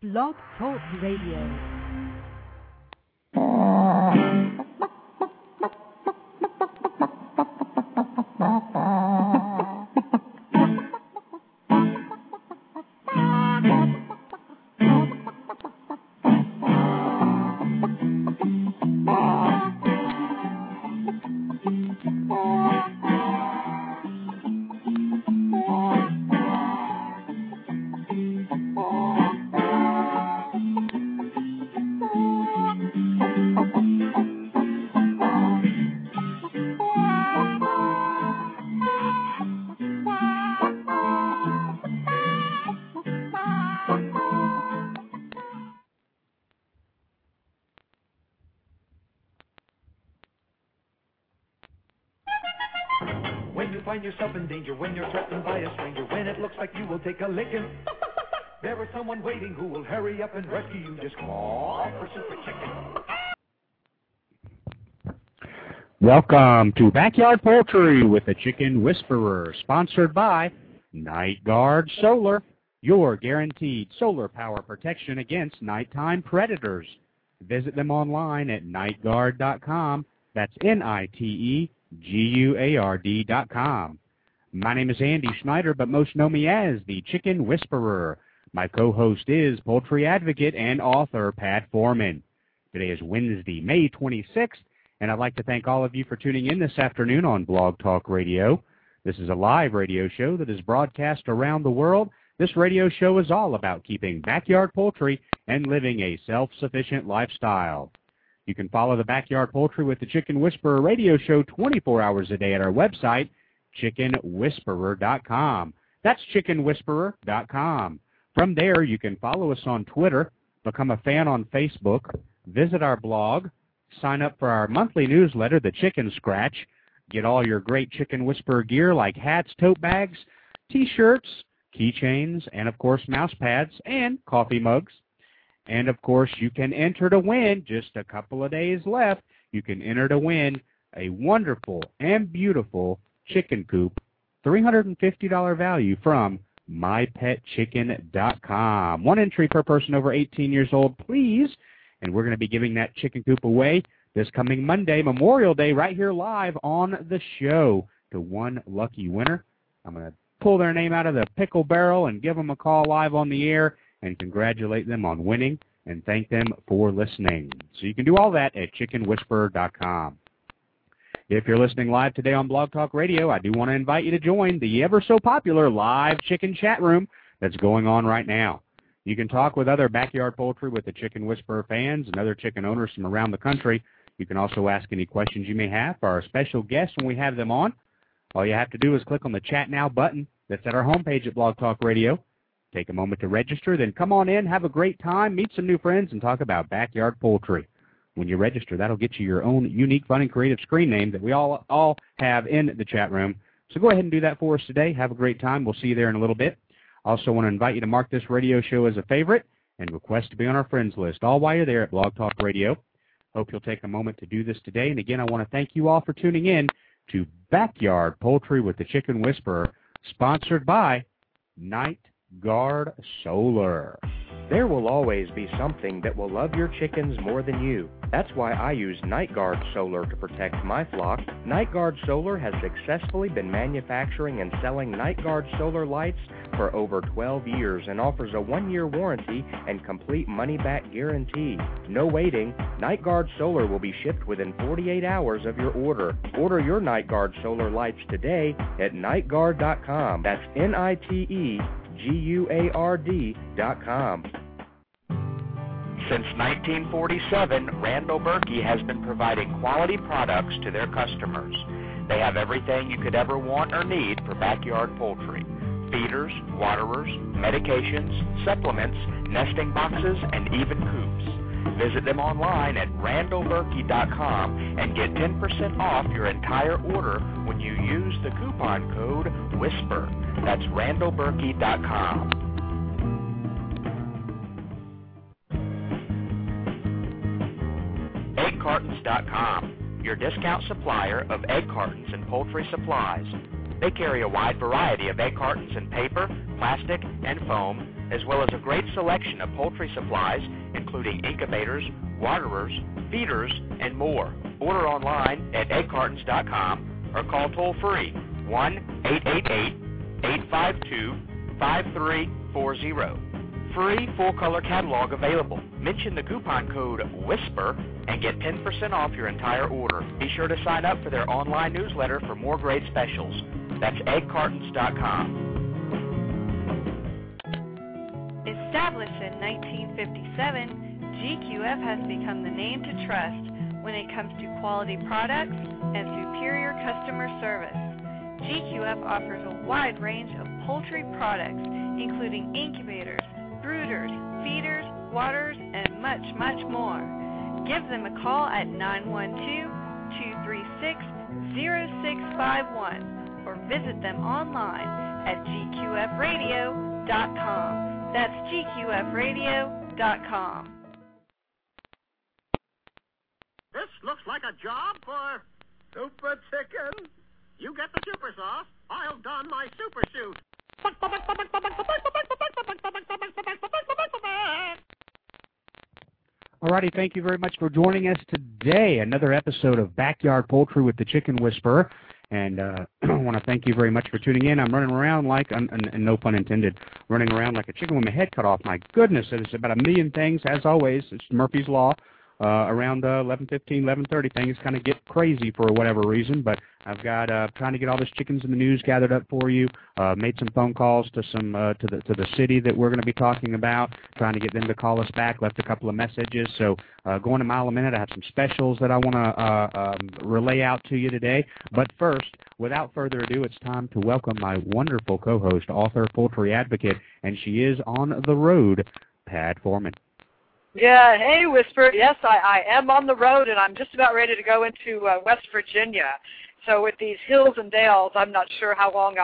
Blog Talk Radio. Yourself in danger, when you're threatened by a stranger, when it looks like you will take a licking, there is someone waiting who will hurry up and rescue you. Just call for Super Chicken. Welcome to Backyard Poultry with the Chicken Whisperer, sponsored by Night Guard Solar, your guaranteed solar power protection against nighttime predators. Visit them online at nightguard.com. That's NITEGUARD.com. My name is Andy Schneider, but most know me as the Chicken Whisperer. My co-host is poultry advocate and author Pat Foreman. Today is Wednesday, May 26th, and I'd like to thank all of you for tuning in this afternoon on Blog Talk Radio. This is a live radio show that is broadcast around the world. This radio show is all about keeping backyard poultry and living a self-sufficient lifestyle. You can follow the Backyard Poultry with the Chicken Whisperer radio show 24 hours a day at our website, chickenwhisperer.com. That's chickenwhisperer.com. From there, you can follow us on Twitter, become a fan on Facebook, visit our blog, sign up for our monthly newsletter, The Chicken Scratch, get all your great Chicken Whisperer gear like hats, tote bags, T-shirts, keychains, and, of course, mouse pads and coffee mugs. And, of course, you can enter to win, just a couple of days left, you can enter to win a wonderful and beautiful chicken coop, $350 value from mypetchicken.com. One entry per person over 18 years old, please. And we're going to be giving that chicken coop away this coming Monday, Memorial Day, right here live on the show to one lucky winner. I'm going to pull their name out of the pickle barrel and give them a call live on the air and congratulate them on winning and thank them for listening. So you can do all that at chickenwhisperer.com. If you're listening live today on Blog Talk Radio, I do want to invite you to join the ever-so-popular live chicken chat room that's going on right now. You can talk with other Backyard Poultry with the Chicken Whisperer fans and other chicken owners from around the country. You can also ask any questions you may have for our special guests when we have them on. All you have to do is click on the Chat Now button that's at our homepage at Blog Talk Radio. Take a moment to register, then come on in, have a great time, meet some new friends, and talk about backyard poultry. When you register, that'll get you your own unique, fun, and creative screen name that we all have in the chat room. So go ahead and do that for us today. Have a great time. We'll see you there in a little bit. Also want to invite you to mark this radio show as a favorite and request to be on our friends list, all while you're there at Blog Talk Radio. Hope you'll take a moment to do this today. And again, I want to thank you all for tuning in to Backyard Poultry with the Chicken Whisperer, sponsored by Night Guard Solar. There will always be something that will love your chickens more than you. That's why I use Night Guard Solar to protect my flock. Night Guard Solar has successfully been manufacturing and selling Night Guard Solar lights for over 12 years and offers a 1-year warranty and complete money-back guarantee. No waiting. Night Guard Solar will be shipped within 48 hours of your order. Order your Night Guard Solar lights today at nightguard.com. That's NITEGUARD.com. Since 1947, Randall Berkey has been providing quality products to their customers. They have everything you could ever want or need for backyard poultry: feeders, waterers, medications, supplements, nesting boxes, and even coops. Visit them online at randallberkey.com and get 10% off your entire order when you use the coupon code WHISPER. That's randallberkey.com. EggCartons.com, your discount supplier of egg cartons and poultry supplies. They carry a wide variety of egg cartons in paper, plastic, and foam, as well as a great selection of poultry supplies, including incubators, waterers, feeders, and more. Order online at eggcartons.com or call toll-free 1-888-852-5340. Free full-color catalog available. Mention the coupon code WHISPER and get 10% off your entire order. Be sure to sign up for their online newsletter for more great specials. That's eggcartons.com. Established in 1957, GQF has become the name to trust when it comes to quality products and superior customer service. GQF offers a wide range of poultry products, including incubators, brooders, feeders, waterers, and much, much more. Give them a call at 912-236-0651 or visit them online at gqfradio.com. That's gqfradio.com. This looks like a job for Super Chicken. You get the super sauce, I'll don my super suit. Alrighty, thank you very much for joining us today. Another episode of Backyard Poultry with the Chicken Whisperer. And I want to thank you very much for tuning in. I'm running around like, and no pun intended, running around like a chicken with my head cut off. My goodness, it is about a million things, as always. It's Murphy's Law. Around 11:15, 11:30, things kind of get crazy for whatever reason, but I've got trying to get all this chickens in the news gathered up for you. Made some phone calls to some to the city that we're going to be talking about, trying to get them to call us back. Left a couple of messages. So going a mile a minute, I have some specials that I want to relay out to you today. But first, without further ado, it's time to welcome my wonderful co-host, author, poultry advocate, and she is on the road, Pat Foreman. Yeah, hey, Whisper. Yes, I am on the road, and I'm just about ready to go into West Virginia. So with these hills and dales, I'm not sure how long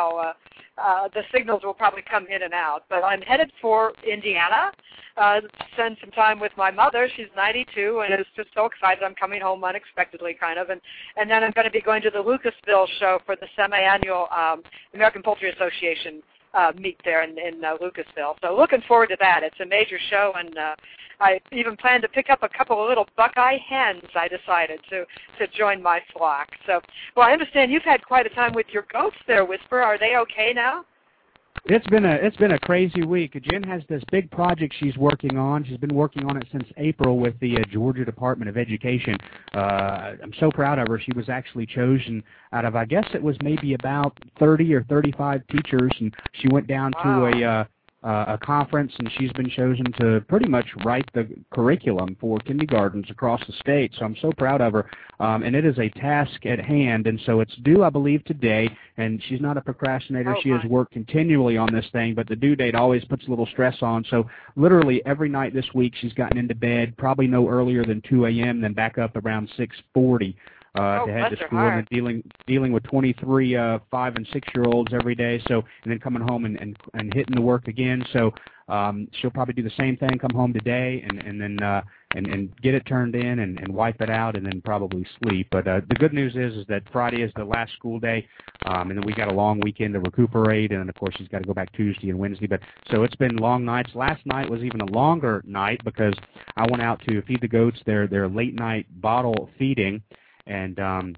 the signals will probably come in and out. But I'm headed for Indiana to spend some time with my mother. She's 92 and is just so excited. I'm coming home unexpectedly, kind of. And then I'm going to be going to the Lucasville show for the semi-annual American Poultry Association meet there in Lucasville. So looking forward to that. It's a major show, and I even plan to pick up a couple of little Buckeye hens, I decided, to join my flock. So, well, I understand you've had quite a time with your goats there, Whisper. Are they okay now? It's been a crazy week. Jen has this big project she's working on. She's been working on it since April with the Georgia Department of Education. I'm so proud of her. She was actually chosen out of, I guess it was maybe about 30 or 35 teachers, and she went down to a conference, and she's been chosen to pretty much write the curriculum for kindergartens across the state. So I'm so proud of her, and it is a task at hand, and so it's due, I believe, today, and she's not a procrastinator. She has worked continually on this thing, but the due date always puts a little stress on. So literally every night this week she's gotten into bed probably no earlier than 2 a.m., then back up around 6:40. To head to school and dealing with 23 5- and 6-year-olds every day. So and then coming home and hitting the work again. So she'll probably do the same thing. Come home today and then get it turned in and wipe it out and then probably sleep. But the good news is that Friday is the last school day, and then we got a long weekend to recuperate. And then of course she's got to go back Tuesday and Wednesday. But so it's been long nights. Last night was even a longer night because I went out to feed the goats their late night bottle feeding. And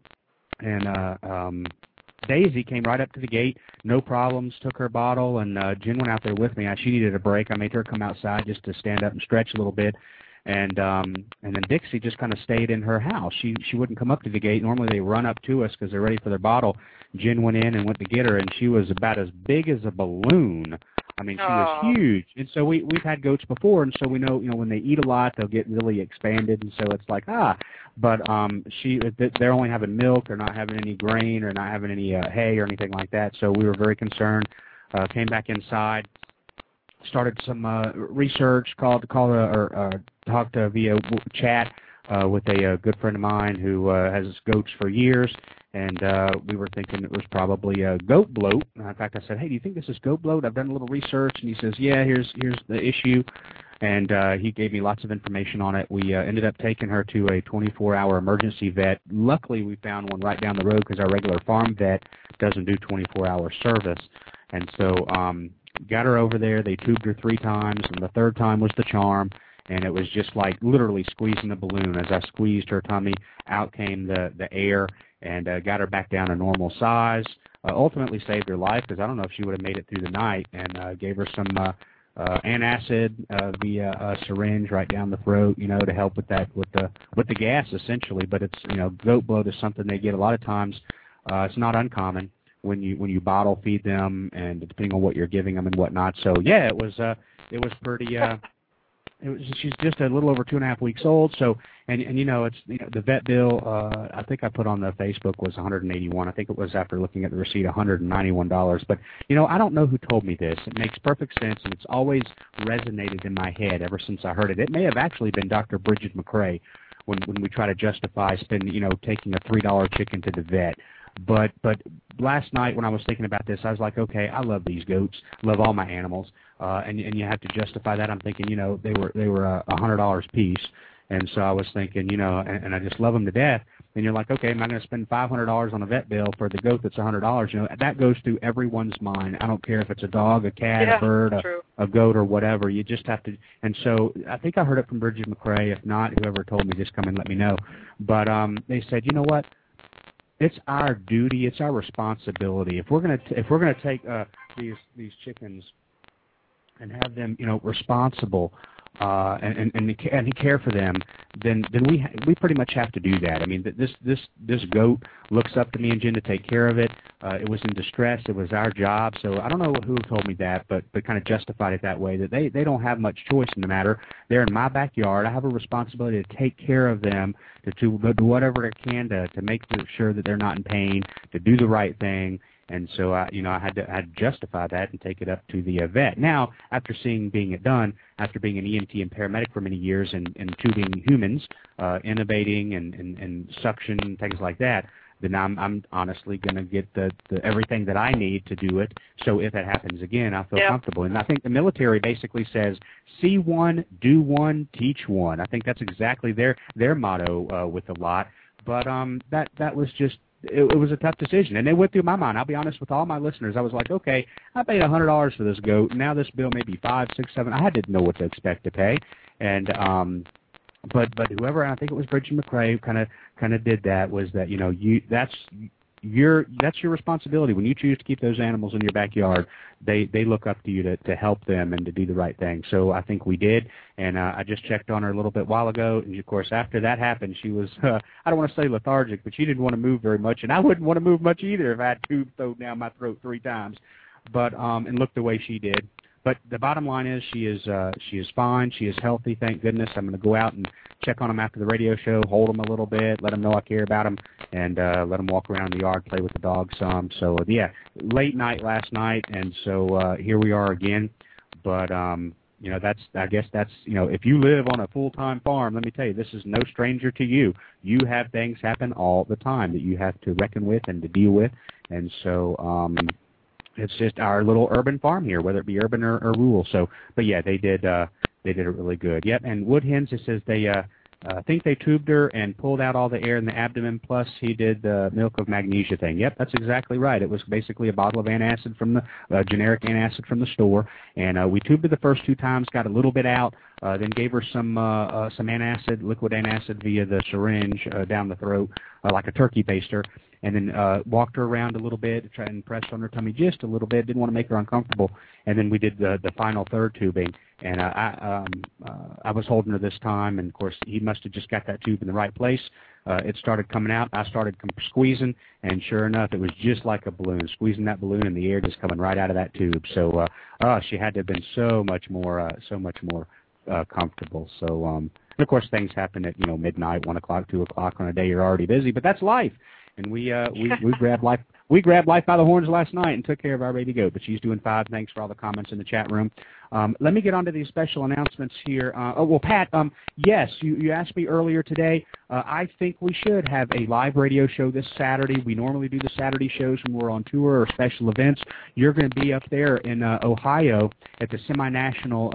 Daisy came right up to the gate, no problems, took her bottle, and Jen went out there with me. She needed a break. I made her come outside just to stand up and stretch a little bit. And then Dixie just kind of stayed in her house. She wouldn't come up to the gate. Normally they run up to us because they're ready for their bottle. Jen went in and went to get her, and she was about as big as a balloon. I mean, she was huge. And so we've had goats before, and so we know, when they eat a lot, they'll get really expanded, and so it's like, But they're only having milk, they're not having any grain, or not having any hay or anything like that. So we were very concerned. Came back inside, started some research, talked via chat with a good friend of mine who has goats for years. And we were thinking it was probably goat bloat. In fact, I said, hey, do you think this is goat bloat? I've done a little research. And he says, yeah, here's the issue. And he gave me lots of information on it. We ended up taking her to a 24-hour emergency vet. Luckily, we found one right down the road because our regular farm vet doesn't do 24-hour service. And so got her over there. They tubed her 3 times, and the 3rd time was the charm. And it was just like literally squeezing the balloon. As I squeezed her tummy, out came the air, and got her back down to normal size. Ultimately saved her life, because I don't know if she would have made it through the night, and gave her some antacid via a syringe right down the throat, to help with that, with the gas essentially. But it's, goat bloat is something they get a lot of times. It's not uncommon when you bottle feed them, and depending on what you're giving them and whatnot. So yeah, it was pretty. She's just a little over 2.5 weeks old. So, and it's the vet bill. I think I put on the Facebook was $181. I think it was, after looking at the receipt, $191. But I don't know who told me this. It makes perfect sense, and it's always resonated in my head ever since I heard it. It may have actually been Dr. Bridget McRae when we try to justify taking a $3 chicken to the vet. But last night when I was thinking about this, I was like, okay, I love these goats, love all my animals, and you have to justify that. I'm thinking, they were $100 a piece, and so I was thinking, and I just love them to death. And you're like, okay, am I going to spend $500 on a vet bill for the goat that's $100? That goes through everyone's mind. I don't care if it's a dog, a cat, a bird, a goat, or whatever. You just have to. And so I think I heard it from Bridget McRae. If not, whoever told me, just come and let me know. But they said, you know what? It's our duty. It's our responsibility. If we're gonna take these chickens and have them, responsible and care for them, then we pretty much have to do that. I mean, this goat looks up to me and Jen to take care of it. It was in distress. It was our job. So I don't know who told me that, but kind of justified it that way, that they don't have much choice in the matter. They're in my backyard. I have a responsibility to take care of them, to do whatever I can to make sure that they're not in pain, to do the right thing. And so, I had to justify that and take it up to the vet. Now, after being after being an EMT and paramedic for many years and tubing humans, intubating and suction, things like that, then I'm honestly going to get the everything that I need to do it. So if it happens again, I feel comfortable. And I think the military basically says, see one, do one, teach one. I think that's exactly their motto with a lot. But that was just, it was a tough decision. And it went through my mind. I'll be honest with all my listeners. I was like, okay, I paid $100 for this goat. Now this bill may be $5, $6, $7. I didn't know what to expect to pay. And but whoever, I think it was Bridget McRae, kind of did that, was that, that's your responsibility. When you choose to keep those animals in your backyard, they look up to you to help them and to do the right thing. So I think we did, and I just checked on her a little bit while ago, and of course after that happened, she was I don't want to say lethargic, but she didn't want to move very much, and I wouldn't want to move much either if I had tubes thrown down my throat 3 times. But and look the way she did. But the bottom line is she is fine. She is healthy, thank goodness. I'm going to go out and check on them after the radio show, hold them a little bit, let them know I care about them, and let them walk around the yard, play with the dog some. So, yeah, late night last night, and so here we are again. But, I guess that's, if you live on a full-time farm, let me tell you, this is no stranger to you. You have things happen all the time that you have to reckon with and to deal with. And so, it's just our little urban farm here, whether it be urban or rural. So, but yeah, they did it really good. Yep. And Wood Hens, it says they I think they tubed her and pulled out all the air in the abdomen. Plus, he did the milk of magnesia thing. Yep, that's exactly right. It was basically a bottle of antacid from the generic antacid from the store, and we tubed her the first 2 times, got a little bit out, then gave her some antacid, liquid antacid via the syringe down the throat, like a turkey baster. And then walked her around a little bit, tried and pressed on her tummy just a little bit, didn't want to make her uncomfortable. And then we did the final 3rd tubing, and I was holding her this time, and of course he must have just got that tube in the right place. It started coming out. I started squeezing, and sure enough, it was just like a balloon, squeezing that balloon, and the air just coming right out of that tube. So she had to have been so much more comfortable. So and of course things happen at midnight, 1 o'clock, 2 o'clock on a day you're already busy, but that's life. And we grabbed life. We grabbed life by the horns last night and took care of our baby goat. But she's doing fine. Thanks for all the comments in the chat room. Let me get on to these special announcements here. Pat, yes, you asked me earlier today. I think we should have a live radio show this Saturday. We normally do the Saturday shows when we're on tour or special events. You're going to be up there in Ohio at the semi-national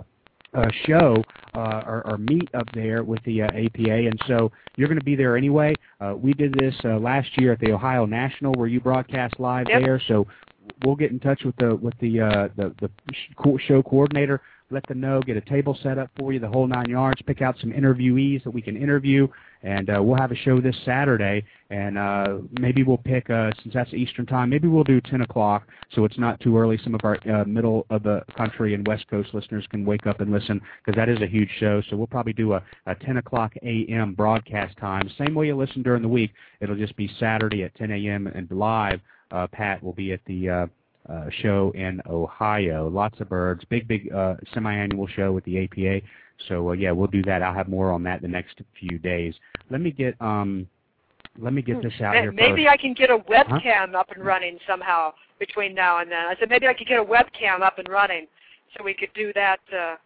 show or meet up there with the APA, and so you're going to be there anyway. We did this last year at the Ohio National where you broadcast live there, so we'll get in touch with the show coordinator, let them know, get a table set up for you, the whole 9 yards, pick out some interviewees that we can interview, and we'll have a show this Saturday, and maybe we'll pick, since that's Eastern time, maybe we'll do 10 o'clock so it's not too early. Some of our middle of the country and West Coast listeners can wake up and listen, because that is a huge show, so we'll probably do a 10 o'clock a.m. broadcast time. Same way you listen during the week, it'll just be Saturday at 10 a.m. and live. Pat will be at the show in Ohio. Lots of birds. Big semi-annual show with the APA. So yeah, we'll do that. I'll have more on that the next few days. Let me get this out here. Maybe first. I can get a webcam up and running somehow between now and then. I said maybe I could get a webcam up and running so we could do that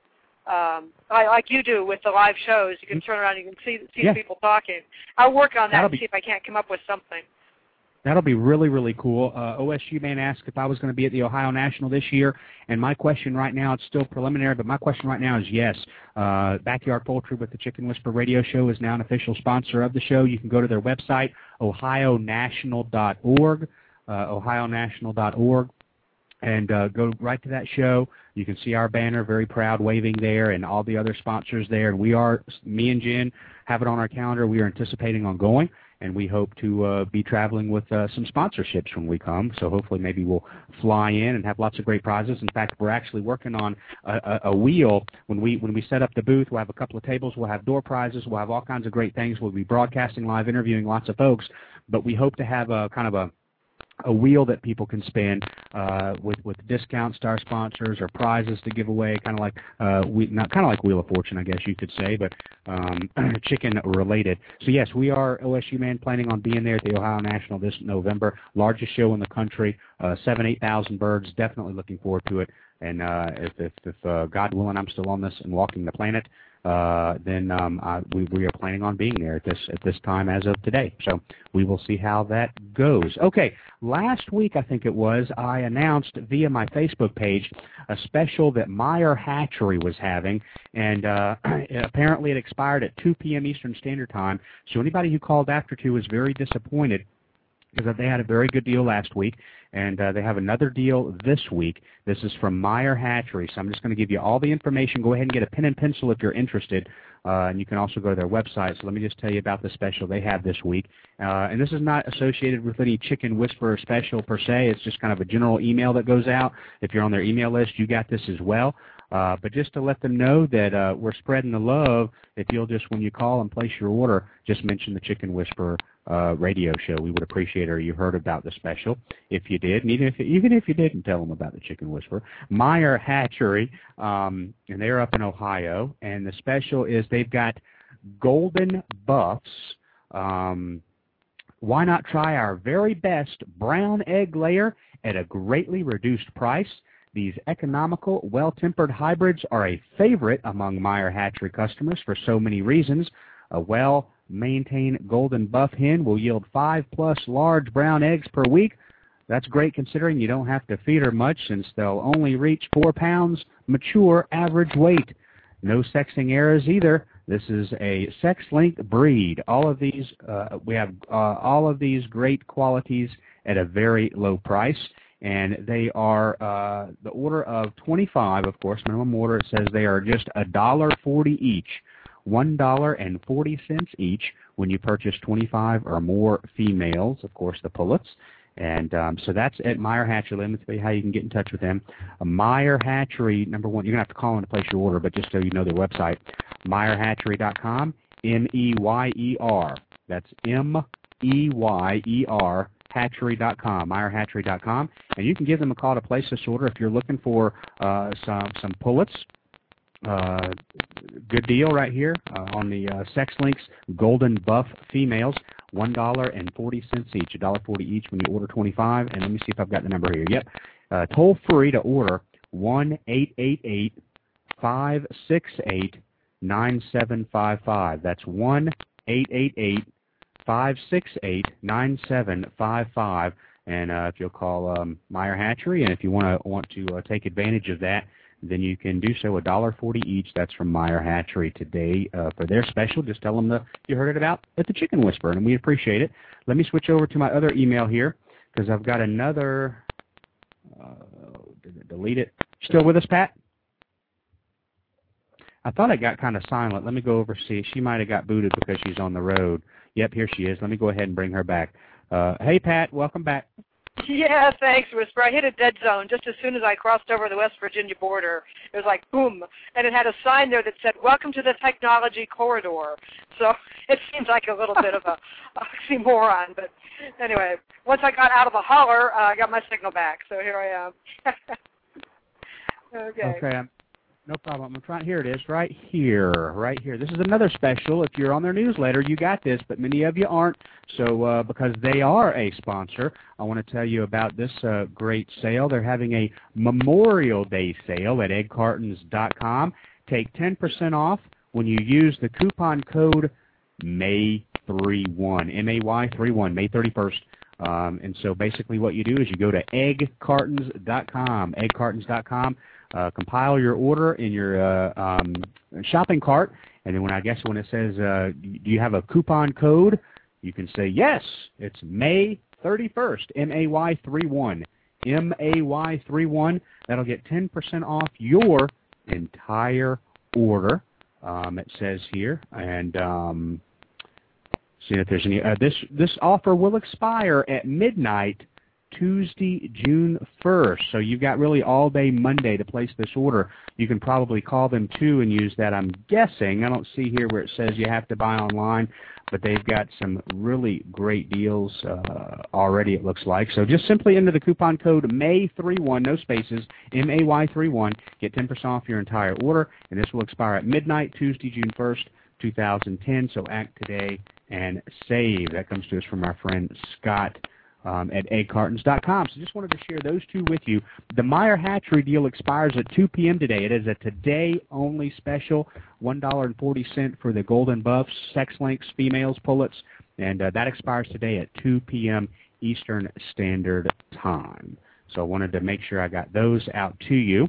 like you do with the live shows. You can turn around and you can see people talking. I'll work on that and see if I can't come up with something. That'll be really, really cool. OSU man asked if I was going to be at the Ohio National this year, and my question right now, it's still preliminary, but my question right now is yes. Backyard Poultry with the Chicken Whisperer Radio Show is now an official sponsor of the show. You can go to their website, ohionational.org, ohionational.org, and go right to that show. You can see our banner, very proud, waving there, and all the other sponsors there. And me and Jen have it on our calendar. We are anticipating on going. And we hope to be traveling with some sponsorships when we come. So hopefully maybe we'll fly in and have lots of great prizes. In fact, we're actually working on a wheel. When we set up the booth, we'll have a couple of tables. We'll have door prizes. We'll have all kinds of great things. We'll be broadcasting live, interviewing lots of folks. But we hope to have a kind of a wheel that people can spin with discounts to our sponsors or prizes to give away, kind of like Wheel of Fortune, I guess you could say, but chicken related. So yes, we are OSU man planning on being there at the Ohio National this November, largest show in the country, 7,000-8,000 birds. Definitely looking forward to it. And if God willing, I'm still on this and walking the planet, then we are planning on being there at this time as of today. So we will see how that goes. Okay, last week I think it was, I announced via my Facebook page a special that Meyer Hatchery was having, and apparently it expired at 2 p.m. Eastern Standard Time. So anybody who called after 2 was very disappointed, because they had a very good deal last week, and they have another deal this week. This is from Meyer Hatchery, so I'm just going to give you all the information. Go ahead and get a pen and pencil if you're interested, and you can also go to their website. So let me just tell you about the special they have this week. And this is not associated with any Chicken Whisperer special per se. It's just kind of a general email that goes out. If you're on their email list, you got this as well. But just to let them know that we're spreading the love, if you'll just, when you call and place your order, just mention the Chicken Whisperer radio show. We would appreciate it, or you heard about the special if you did, and even if you didn't, tell them about the Chicken Whisperer. Meyer Hatchery, and they're up in Ohio, and the special is they've got golden buffs. Why not try our very best brown egg layer at a greatly reduced price? These economical, well-tempered hybrids are a favorite among Meyer Hatchery customers for so many reasons. A well-maintained golden buff hen will yield 5+ large brown eggs per week. That's great considering you don't have to feed her much, since they'll only reach 4 pounds mature average weight. No sexing errors either. This is a sex-linked breed. All of these, we have all of these great qualities at a very low price. And they are the order of 25, of course, minimum order. It says they are just $1.40 each, $1.40 each when you purchase 25 or more females, of course, the pullets. And so that's at Meyer Hatchery. Let me tell you how you can get in touch with them. Meyer Hatchery, number one, you're going to have to call in to place your order, but just so you know their website, MeyerHatchery.com, M-E-Y-E-R. That's M-E-Y-E-R. Hatchery.com, MeyerHatchery.com, and you can give them a call to place this order if you're looking for some pullets. Good deal right here on the Sex Links Golden Buff females, $1.40 each, $1.40 each when you order 25. And let me see if I've got the number here. Yep, toll free to order 1-888-568-9755. That's 1-888-568-9755, and if you'll call Meyer Hatchery, and if you want to take advantage of that, then you can do so. $1.40 each. That's from Meyer Hatchery today for their special. Just tell them you heard it about at the Chicken Whisperer, and we appreciate it. Let me switch over to my other email here, because I've got another delete it. Still with us, Pat? I thought it got kind of silent. Let me go over see. She might have got booted because she's on the road. Yep, here she is. Let me go ahead and bring her back. Hey, Pat, welcome back. Yeah, thanks, Whisper. I hit a dead zone just as soon as I crossed over the West Virginia border. It was like, boom, and it had a sign there that said, "Welcome to the Technology Corridor." So it seems like a little bit of a oxymoron. But anyway, once I got out of the holler, I got my signal back. So here I am. Okay. No problem. I'm trying. Here it is, right here. This is another special. If you're on their newsletter, you got this, but many of you aren't. So because they are a sponsor, I want to tell you about this great sale. They're having a Memorial Day sale at eggcartons.com. Take 10% off when you use the coupon code MAY31, M-A-Y-31, May 31st. And so basically what you do is you go to eggcartons.com, compile your order in your shopping cart, and then when it says, do you have a coupon code, you can say, yes, it's May 31st, M-A-Y-31, M-A-Y-31. That'll get 10% off your entire order, it says here, and see if there's any. This offer will expire at midnight Tuesday, June 1st. So you've got really all day Monday to place this order. You can probably call them too and use that. I'm guessing. I don't see here where it says you have to buy online, but they've got some really great deals already, it looks like. So just simply enter the coupon code MAY31, no spaces, M-A-Y31, get 10% off your entire order, and this will expire at midnight Tuesday, June 1st, 2010. So act today and save. That comes to us from our friend Scott at eggcartons.com. So just wanted to share those two with you. The Meyer Hatchery deal expires at 2 p.m. today. It is a today-only special, $1.40 for the golden buffs, sex links, females, pullets, and that expires today at 2 p.m. Eastern Standard Time. So I wanted to make sure I got those out to you.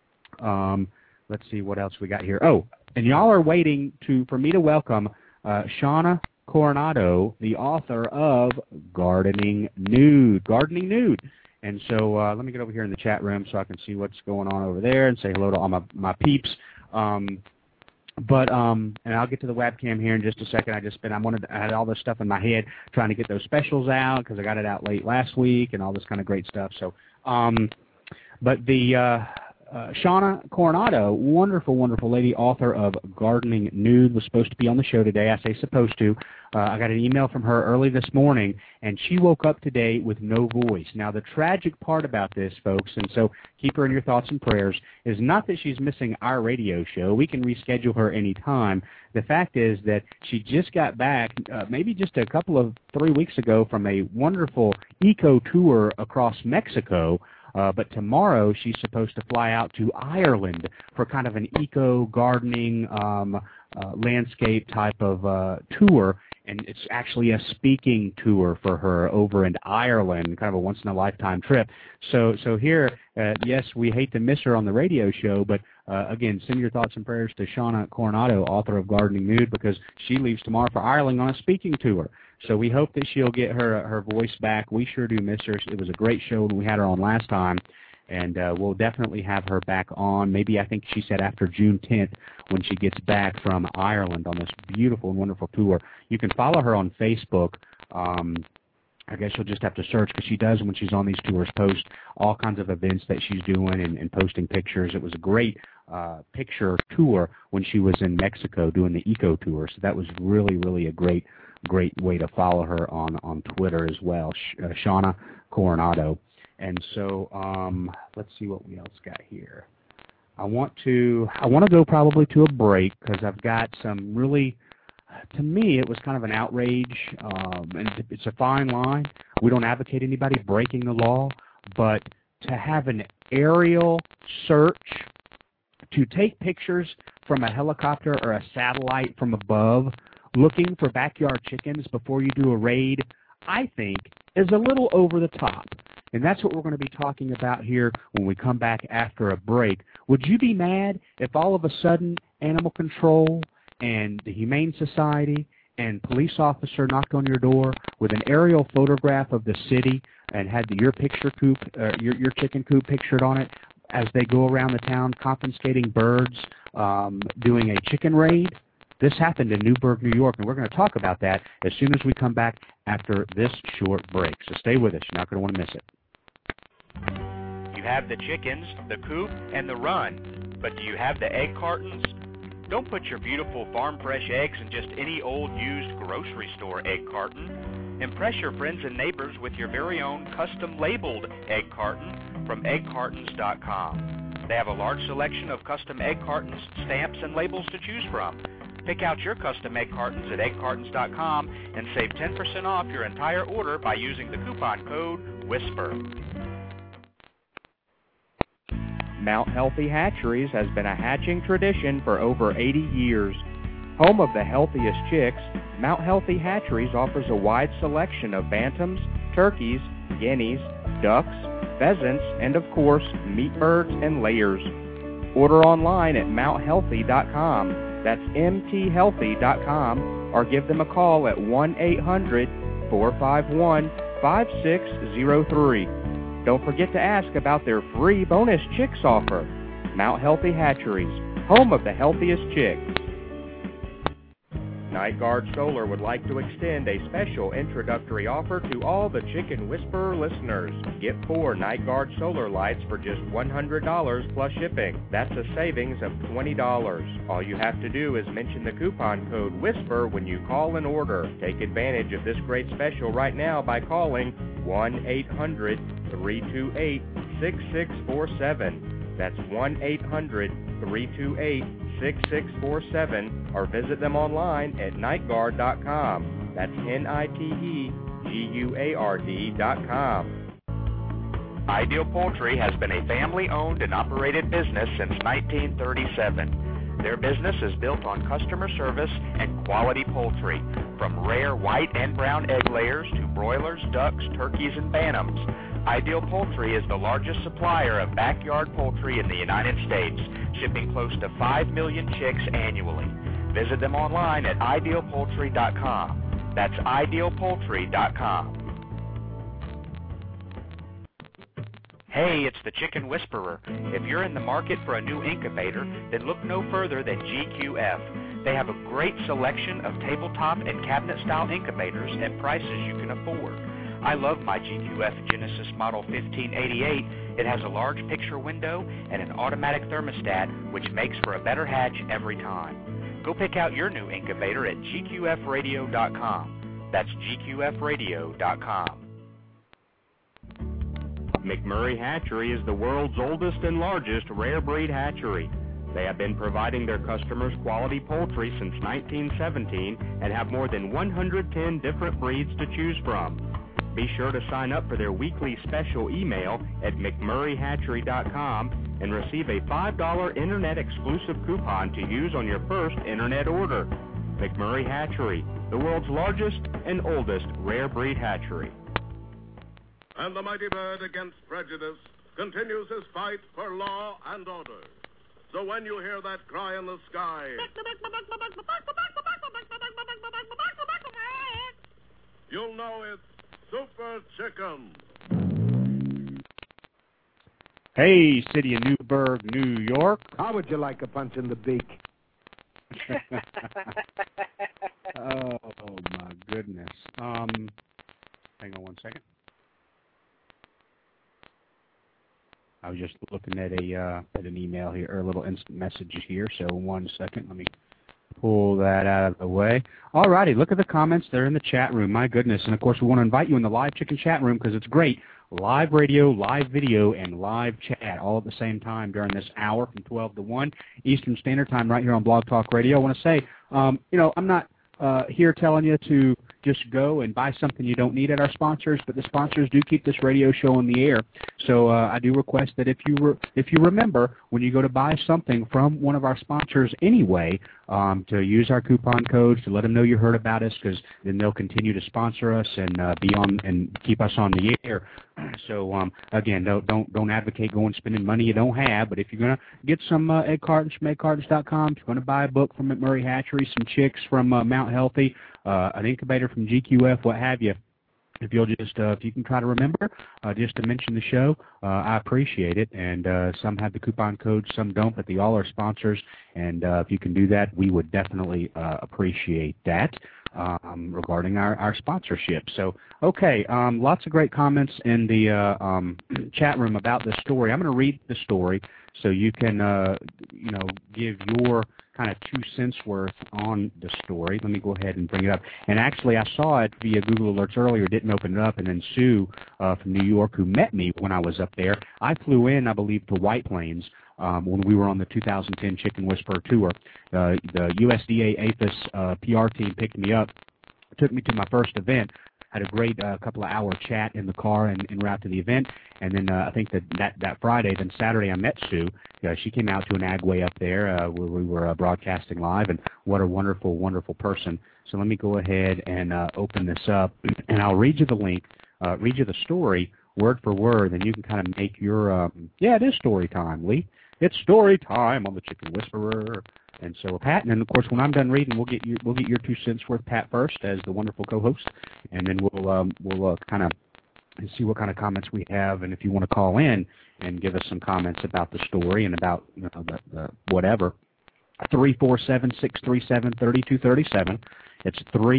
Let's see what else we got here. Oh, and y'all are waiting for me to welcome Shauna Coronado, the author of Gardening Nude. And so let me get over here in the chat room so I can see what's going on over there and say hello to all my peeps. And I'll get to the webcam here in just a second. I had all this stuff in my head trying to get those specials out because I got it out late last week and all this kind of great stuff. So, but the Shauna Coronado, wonderful, wonderful lady, author of Gardening Nude, was supposed to be on the show today. I say supposed to. I got an email from her early this morning, and she woke up today with no voice. Now, the tragic part about this, folks, and so keep her in your thoughts and prayers, is not that she's missing our radio show. We can reschedule her any time. The fact is that she just got back, maybe just a couple of 3 weeks ago, from a wonderful eco tour across Mexico. But tomorrow she's supposed to fly out to Ireland for kind of an eco-gardening landscape type of tour, and it's actually a speaking tour for her over in Ireland, kind of a once-in-a-lifetime trip. So here, yes, we hate to miss her on the radio show, but again, send your thoughts and prayers to Shauna Coronado, author of Gardening Nude, because she leaves tomorrow for Ireland on a speaking tour. So we hope that she'll get her voice back. We sure do miss her. It was a great show when we had her on last time, and we'll definitely have her back on. Maybe I think she said after June 10th when she gets back from Ireland on this beautiful and wonderful tour. You can follow her on Facebook. I guess you'll just have to search, because she does, when she's on these tours, post all kinds of events that she's doing and posting pictures. It was a great picture tour when she was in Mexico doing the eco tour. So that was really, really a great way to follow her on Twitter as well, Shauna Coronado. And so let's see what we else got here. I want to go probably to a break, because I've got some really, to me, it was kind of an outrage, and it's a fine line. We don't advocate anybody breaking the law, but to have an aerial search, to take pictures from a helicopter or a satellite from above, looking for backyard chickens before you do a raid, I think, is a little over the top. And that's what we're going to be talking about here when we come back after a break. Would you be mad if all of a sudden Animal Control and the Humane Society and police officer knocked on your door with an aerial photograph of the city and had your picture coop, your chicken coop pictured on it? as they go around the town confiscating birds, doing a chicken raid. This happened in Newburgh, New York, and we're going to talk about that as soon as we come back after this short break. So stay with us. You're not going to want to miss it. You have the chickens, the coop, and the run, but do you have the egg cartons? Don't put your beautiful farm-fresh eggs in just any old used grocery store egg carton. Impress your friends and neighbors with your very own custom-labeled egg carton from eggcartons.com. They have a large selection of custom egg cartons, stamps, and labels to choose from. Pick out your custom egg cartons at eggcartons.com and save 10% off your entire order by using the coupon code WHISPER. Mount Healthy Hatcheries has been a hatching tradition for over 80 years. Home of the healthiest chicks, Mount Healthy Hatcheries offers a wide selection of bantams, turkeys, guineas, ducks, pheasants, and of course, meat birds and layers. Order online at mounthealthy.com. That's mthealthy.com, or give them a call at 1-800-451-5603. Don't forget to ask about their free bonus chicks offer. Mount Healthy Hatcheries, home of the healthiest chicks. Night Guard Solar would like to extend a special introductory offer to all the Chicken Whisperer listeners. Get 4 Night Guard solar lights for just $100 plus shipping. That's a savings of $20. All you have to do is mention the coupon code WHISPER when you call and order. Take advantage of this great special right now by calling 1-800-328-6647. That's 1-800-328-6647, or visit them online at nightguard.com. That's NITEGUARD.com. Ideal Poultry has been a family-owned and operated business since 1937. Their business is built on customer service and quality poultry, from rare white and brown egg layers to broilers, ducks, turkeys, and bantams. Ideal Poultry is the largest supplier of backyard poultry in the United States, shipping close to 5 million chicks annually. Visit them online at idealpoultry.com. That's idealpoultry.com. Hey, it's the Chicken Whisperer. If you're in the market for a new incubator, then look no further than GQF. They have a great selection of tabletop and cabinet-style incubators at prices you can afford. I love my GQF Genesis Model 1588. It has a large picture window and an automatic thermostat, which makes for a better hatch every time. Go pick out your new incubator at gqfradio.com. That's gqfradio.com. McMurray Hatchery is the world's oldest and largest rare breed hatchery. They have been providing their customers quality poultry since 1917 and have more than 110 different breeds to choose from. Be sure to sign up for their weekly special email at mcmurrayhatchery.com and receive a $5 internet exclusive coupon to use on your first internet order. McMurray Hatchery, the world's largest and oldest rare breed hatchery. And the mighty bird against prejudice continues his fight for law and order. So when you hear that cry in the sky, you'll know it's Super Chicken. Hey, city of Newburgh, New York. How would you like a punch in the beak? Oh, my goodness. Hang on one second. I was just looking at an email here, or a little instant message here, so 1 second. Let me pull that out of the way. All righty, look at the comments. They're in the chat room. My goodness. And, of course, we want to invite you in the live chicken chat room because it's great. Live radio, live video, and live chat all at the same time during this hour from 12 to 1 Eastern Standard Time right here on Blog Talk Radio. I want to say, I'm not here telling you to just go and buy something you don't need at our sponsors, but the sponsors do keep this radio show on the air. So I do request that if you remember when you go to buy something from one of our sponsors anyway, to use our coupon codes to let them know you heard about us, because then they'll continue to sponsor us and be on and keep us on the air. So again, don't advocate going spending money you don't have. But if you're gonna get some egg cartons from eggcartons.com, if you're gonna buy a book from McMurray Hatchery, some chicks from Mount Healthy, an incubator from GQF, what have you, if you'll just, if you can try to remember, just to mention the show, I appreciate it. And some have the coupon code, some don't, but they all are sponsors. And if you can do that, we would definitely appreciate that regarding our sponsorship. So, okay, lots of great comments in the chat room about this story. I'm going to read the story so you can, you know, give your kind of 2 cents worth on the story. Let me go ahead and bring it up. And actually, I saw it via Google Alerts earlier, didn't open it up, and then Sue from New York, who met me when I was up there, I flew in, I believe, to White Plains when we were on the 2010 Chicken Whisperer tour. The USDA APHIS PR team picked me up, took me to my first event, had a great couple of hour chat in the car en route to the event, and then I think that Friday, then Saturday, I met Sue. She came out to an Agway up there where we were broadcasting live, and what a wonderful, wonderful person. So let me go ahead and open this up, and I'll read you the link, read you the story word for word, and you can kind of make your, yeah, it is story time, Lee. It's story time on the Chicken Whisperer. And so, Pat, and then of course, when I'm done reading, we'll get your 2 cents worth, Pat, first as the wonderful co-host, and then we'll kind of see what kind of comments we have, and if you want to call in and give us some comments about the story and about, you know, the whatever. 347-637-3237. It's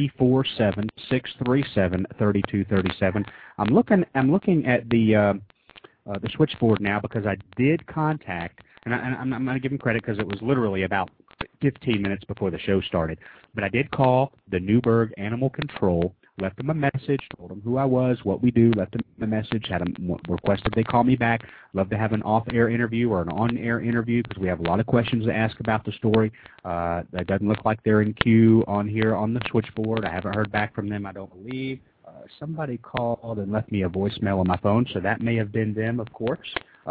347-637-3237. I'm looking at the switchboard now because I did contact. And I'm going to give him credit because it was literally about 15 minutes before the show started. But I did call the Newburgh Animal Control, left them a message, told them who I was, what we do, left them a message, had them requested they call me back. Love to have an off-air interview or an on-air interview because we have a lot of questions to ask about the story. That doesn't look like they're in queue on here on the switchboard. I haven't heard back from them, I don't believe. Somebody called and left me a voicemail on my phone, so that may have been them, of course.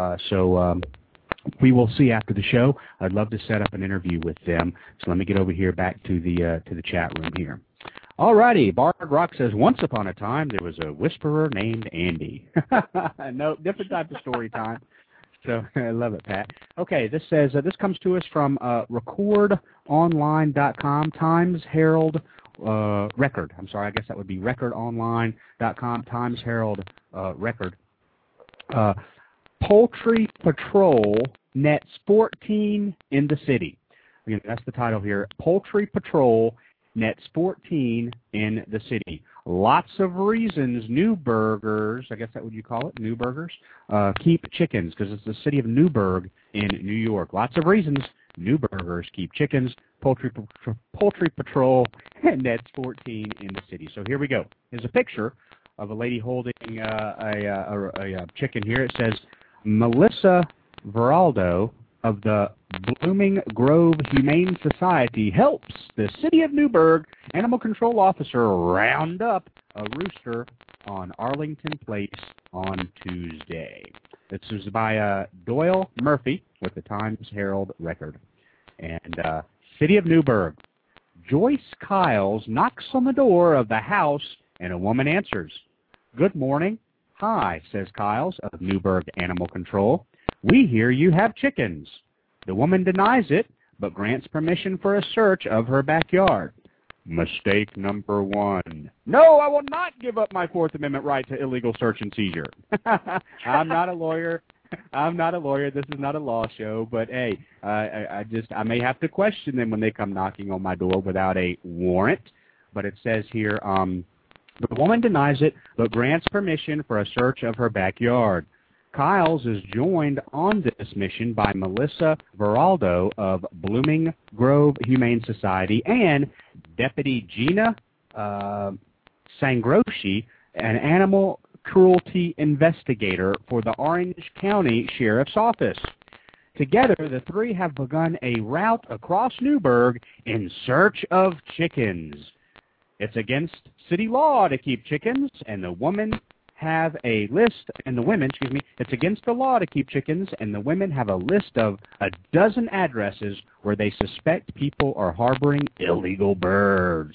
We will see after the show. I'd love to set up an interview with them. So let me get over here back to the chat room here. All righty. Bard Rock says, once upon a time there was a whisperer named Andy. No, different type of story time. So I love it, Pat. Okay, this says, this comes to us from recordonline.com, Times Herald Record. I'm sorry, I guess that would be recordonline.com, Times Herald Record. Poultry Patrol nets 14 in the city. Again, that's the title here. Poultry Patrol nets 14 in the city. Lots of reasons Newburghers, I guess that what you call it, Newburghers, keep chickens, because it's the city of Newburgh in New York. Lots of reasons Newburghers keep chickens. Poultry Patrol nets 14 in the city. So here we go. Here's a picture of a lady holding a chicken here. It says, Melissa Veraldo of the Blooming Grove Humane Society helps the city of Newburgh animal control officer round up a rooster on Arlington Place on Tuesday. This is by Doyle Murphy with the Times Herald Record. And city of Newburgh. Joyce Kyles knocks on the door of the house and a woman answers. Good morning. Hi, says Kyles of Newburgh Animal Control. We hear you have chickens. The woman denies it, but grants permission for a search of her backyard. Mistake number one. No, I will not give up my Fourth Amendment right to illegal search and seizure. I'm not a lawyer. This is not a law show, but hey, I may have to question them when they come knocking on my door without a warrant. But it says here, the woman denies it, but grants permission for a search of her backyard. Kyles is joined on this mission by Melissa Veraldo of Blooming Grove Humane Society and Deputy Gina Sangroshi, an animal cruelty investigator for the Orange County Sheriff's Office. Together, the three have begun a route across Newburgh in search of chickens. It's against city law to keep chickens, and the women have a list, and the women, it's against the law to keep chickens, and the women have a list of a dozen addresses where they suspect people are harboring illegal birds.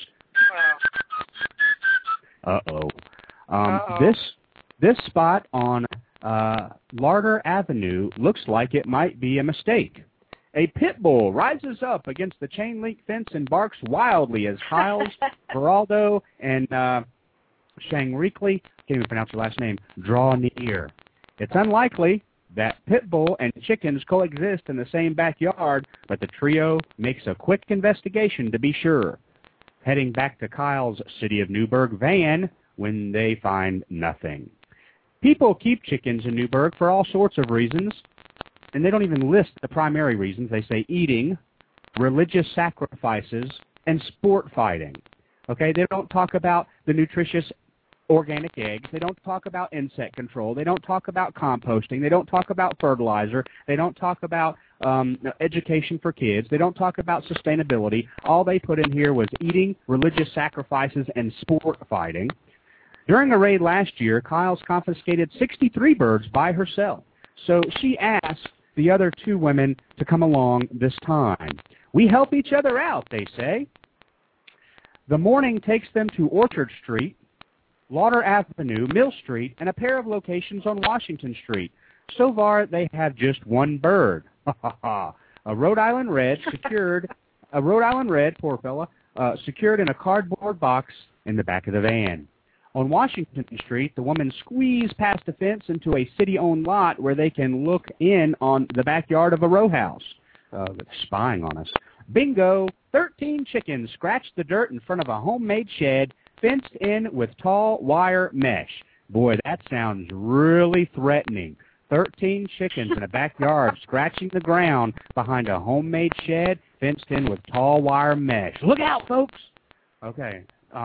Uh-oh. This spot on Larder Avenue looks like it might be a mistake. A pit bull rises up against the chain link fence and barks wildly as Kyles, Veraldo, and Shangri-Kli, can't even pronounce her last name, draw near. It's unlikely that pit bull and chickens coexist in the same backyard, but the trio makes a quick investigation to be sure, heading back to Kyle's City of Newburgh van when they find nothing. People keep chickens in Newburgh for all sorts of reasons, and they don't even list the primary reasons. They say eating, religious sacrifices, and sport fighting. Okay, they don't talk about the nutritious organic eggs. They don't talk about insect control. They don't talk about composting. They don't talk about fertilizer. They don't talk about education for kids. They don't talk about sustainability. All they put in here was eating, religious sacrifices, and sport fighting. During a raid last year, Kyle's confiscated 63 birds by herself. So she asked the other 2 women to come along this time. We help each other out, they say. The morning takes them to Orchard Street, Lauder Avenue, Mill Street, and a pair of locations on Washington Street. So far, they have just 1 bird. A Rhode Island Red secured, poor fella, secured in a cardboard box in the back of the van. On Washington Street, the woman squeezed past the fence into a city-owned lot where they can look in on the backyard of a row house. Spying on us. Bingo! 13 chickens scratched the dirt in front of a homemade shed fenced in with tall wire mesh. Boy, that sounds really threatening. 13 chickens in a backyard scratching the ground behind a homemade shed fenced in with tall wire mesh. Look out, folks! Okay.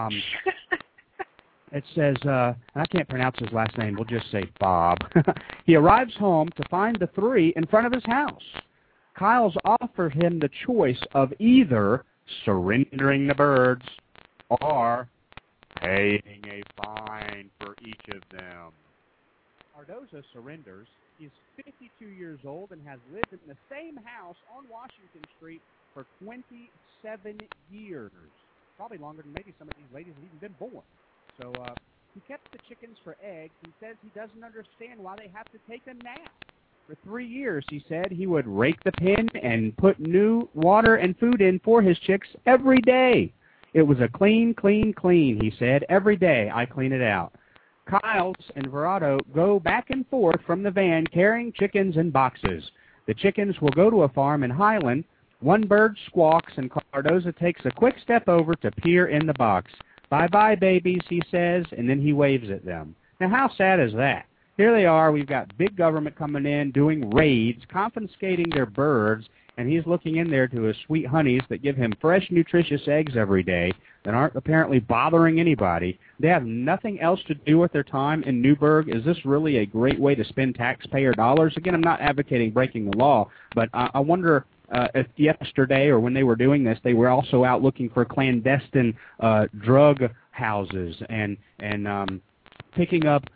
It says, I can't pronounce his last name. We'll just say Bob. He arrives home to find the 3 in front of his house. Kyle's offered him the choice of either surrendering the birds or paying a fine for each of them. Cardoza surrenders. He's 52 years old and has lived in the same house on Washington Street for 27 years. Probably longer than maybe some of these ladies have even been born. So he kept the chickens for eggs and says he doesn't understand why they have to take them now. For 3 years, he said, he would rake the pen and put new water and food in for his chicks every day. It was a clean, he said. Every day I clean it out. Kyles and Verado go back and forth from the van carrying chickens in boxes. The chickens will go to a farm in Highland. 1 bird squawks, and Cardoza takes a quick step over to peer in the box. Bye-bye, babies, he says, and then he waves at them. Now, how sad is that? Here they are. We've got big government coming in, doing raids, confiscating their birds, and he's looking in there to his sweet honeys that give him fresh, nutritious eggs every day that aren't apparently bothering anybody. They have nothing else to do with their time in Newburgh. Is this really a great way to spend taxpayer dollars? Again, I'm not advocating breaking the law, but I wonder if yesterday or when they were doing this, they were also out looking for clandestine drug houses and picking up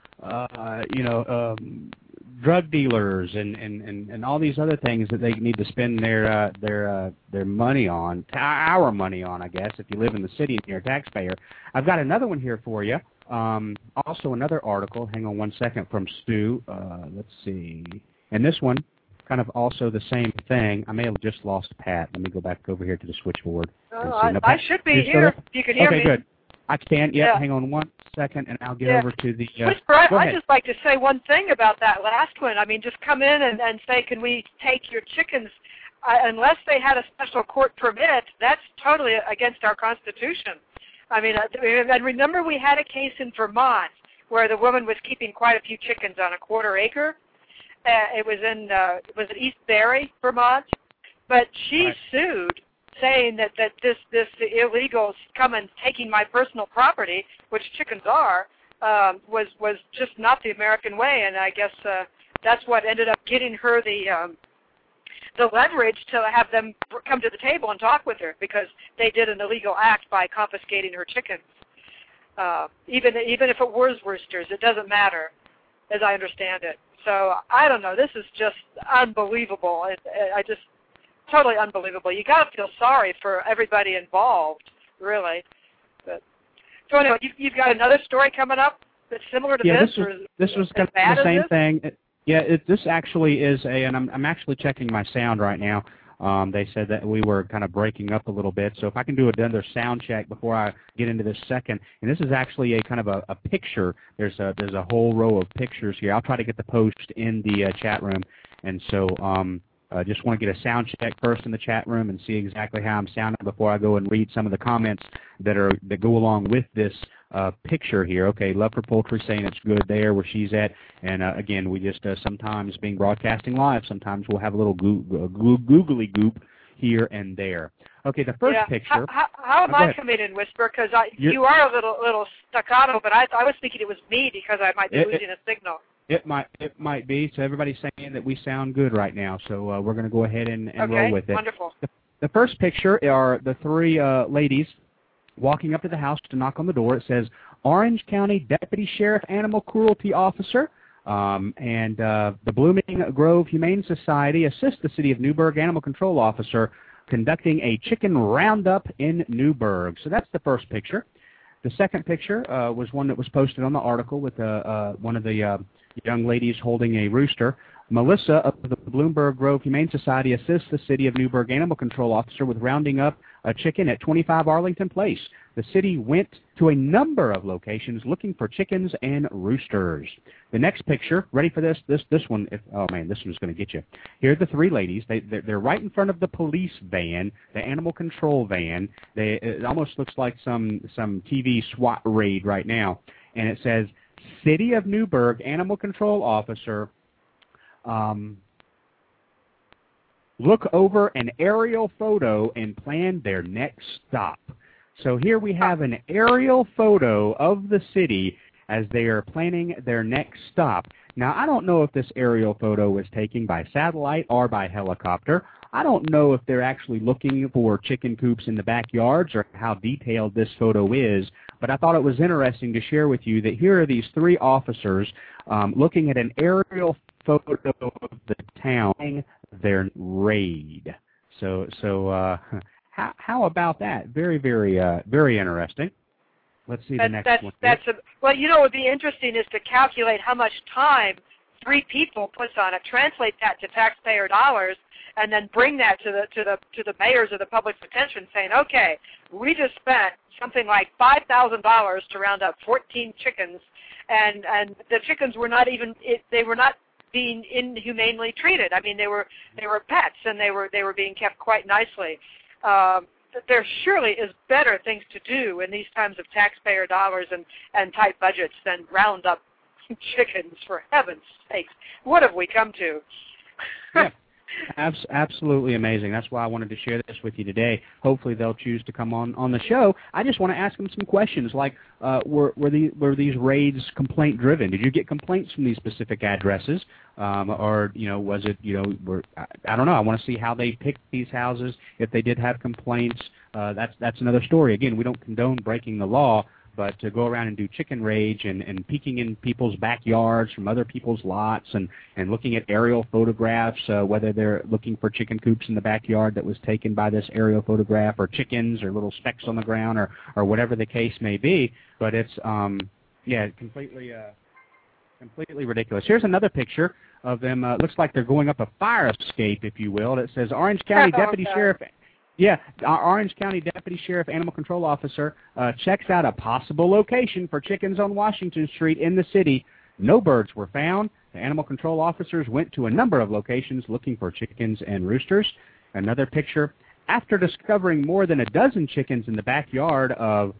drug dealers and all these other things that they need to spend their money on, our money on, I guess, if you live in the city and you're a taxpayer. I've got another one here for you. Also another article. Hang on 1 second, from Stu. Let's see. And this one, kind of also the same thing. I may have just lost Pat. Let me go back over here to the switchboard. I should be here. You can hear me. Okay, good. I can. Yeah. Hang on 1 second, and I'll get over to the... Whisper, I'd just like to say one thing about that last one. I mean, just come in and say, can we take your chickens? Unless they had a special court permit, that's totally against our Constitution. I mean, and remember we had a case in Vermont where the woman was keeping quite a few chickens on a quarter acre. It was in East Barre, Vermont, but she sued, saying that this illegals come and taking my personal property, which chickens are, was just not the American way, and I guess that's what ended up getting her the leverage to have them come to the table and talk with her, because they did an illegal act by confiscating her chickens. Even if it was roosters, it doesn't matter, as I understand it. So I don't know. This is just unbelievable. Totally unbelievable. You got to feel sorry for everybody involved, really. But so anyway, you've got another story coming up that's similar to this. This was kind of the same thing. This actually is and I'm actually checking my sound right now. They said that we were kind of breaking up a little bit. So if I can do another sound check before I get into this second. And this is actually a kind of a picture. There's a whole row of pictures here. I'll try to get the post in the chat room. And so I just want to get a sound check first in the chat room and see exactly how I'm sounding before I go and read some of the comments that go along with this picture here. Okay, Love for Poultry saying it's good there where she's at. And again, we just sometimes being broadcasting live, sometimes we'll have a little googly goop here and there. Okay, the first picture. How am I coming in, Whisper? Because you are a little staccato, but I was thinking it was me because I might be losing a signal. It might be. So everybody's saying that we sound good right now. So we're going to go ahead and roll with it. Wonderful. The first picture are the three ladies walking up to the house to knock on the door. It says, Orange County Deputy Sheriff Animal Cruelty Officer and the Blooming Grove Humane Society assist the City of Newburgh Animal Control Officer conducting a chicken roundup in Newburgh. So that's the first picture. The second picture was one that was posted on the article with one of the young ladies holding a rooster. Melissa of the Bloomberg Grove Humane Society assists the City of Newburgh Animal Control Officer with rounding up a chicken at 25 Arlington Place. The city went to a number of locations looking for chickens and roosters. The next picture, ready for this? This one, oh man, this one's going to get you. Here are the three ladies. They're right in front of the police van, the animal control van. It almost looks like some TV SWAT raid right now. And it says, City of Newburgh Animal Control Officer, look over an aerial photo and plan their next stop. So here we have an aerial photo of the city as they are planning their next stop. Now, I don't know if this aerial photo was taken by satellite or by helicopter. I don't know if they're actually looking for chicken coops in the backyards or how detailed this photo is, but I thought it was interesting to share with you that here are these three officers looking at an aerial photo of the town, their raid. So how about that? Very, very, very interesting. Let's see the next one. Well, you know what would be interesting is to calculate how much time three people puts on it, translate that to taxpayer dollars, and then bring that to the mayors of the public's attention, saying, okay, we just spent something like $5,000 to round up 14 chickens, and the chickens were not even being inhumanely treated. I mean, they were pets, and they were being kept quite nicely. There surely is better things to do in these times of taxpayer dollars and tight budgets than round up chickens, for heaven's sakes. What have we come to? Yeah. Absolutely amazing. That's why I wanted to share this with you today. Hopefully they'll choose to come on the show. I just want to ask them some questions like, were these raids complaint driven? Did you get complaints from these specific addresses? Or, was it, I don't know. I want to see how they picked these houses. If they did have complaints, that's another story. Again, we don't condone breaking the law, but to go around and do chicken raids and peeking in people's backyards from other people's lots and looking at aerial photographs, whether they're looking for chicken coops in the backyard that was taken by this aerial photograph, or chickens or little specks on the ground, or whatever the case may be. But it's, completely ridiculous. Here's another picture of them. Looks like they're going up a fire escape, if you will. It says Orange County Deputy Sheriff. Yeah, our Orange County Deputy Sheriff Animal Control Officer checks out a possible location for chickens on Washington Street in the city. No birds were found. The animal control officers went to a number of locations looking for chickens and roosters. Another picture. After discovering more than a dozen chickens in the backyard of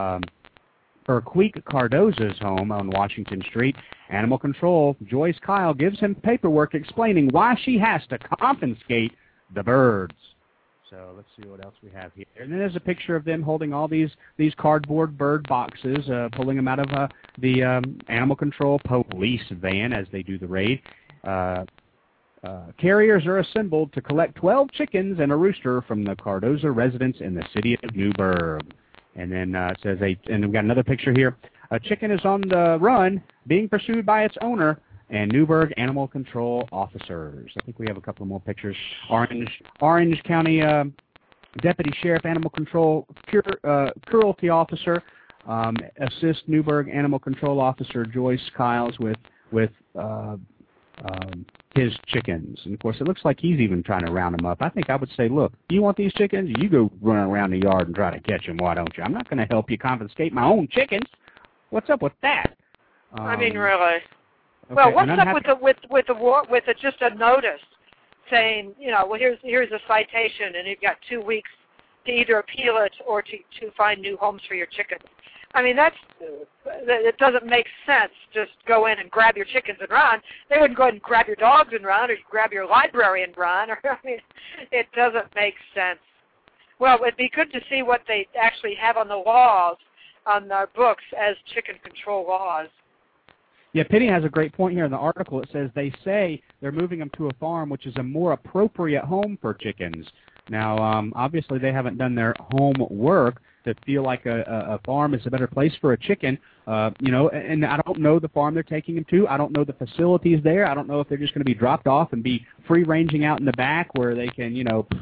Urquique Cardoza's home on Washington Street, Animal Control Joyce Kyle gives him paperwork explaining why she has to confiscate the birds. So let's see what else we have here. And then there's a picture of them holding all these cardboard bird boxes, pulling them out of the Animal Control police van as they do the raid. Carriers are assembled to collect 12 chickens and a rooster from the Cardoza residence in the city of Newburgh. And then it says, and we've got another picture here. A chicken is on the run, being pursued by its owner and Newburgh Animal Control officers. I think we have a couple more pictures. Orange County Deputy Sheriff Animal Control Cruelty Officer assists Newburgh Animal Control Officer Joyce Kiles with his chickens. And, of course, it looks like he's even trying to round them up. I think I would say, look, you want these chickens? You go run around the yard and try to catch them, why don't you? I'm not going to help you confiscate my own chickens. What's up with that? I mean, really. Okay, well, what's up with just a notice saying, well, here's a citation, and you've got 2 weeks to either appeal it or to find new homes for your chickens. I mean, it doesn't make sense. Just go in and grab your chickens and run. They wouldn't go ahead and grab your dogs and run, or grab your library and run. I mean, it doesn't make sense. Well, it'd be good to see what they actually have on the laws, on their books as chicken control laws. Yeah, Penny has a great point here in the article. It says they say they're moving them to a farm which is a more appropriate home for chickens. Now, obviously they haven't done their homework to feel like a farm is a better place for a chicken, and I don't know the farm they're taking them to. I don't know the facilities there. I don't know if they're just going to be dropped off and be free-ranging out in the back where they can,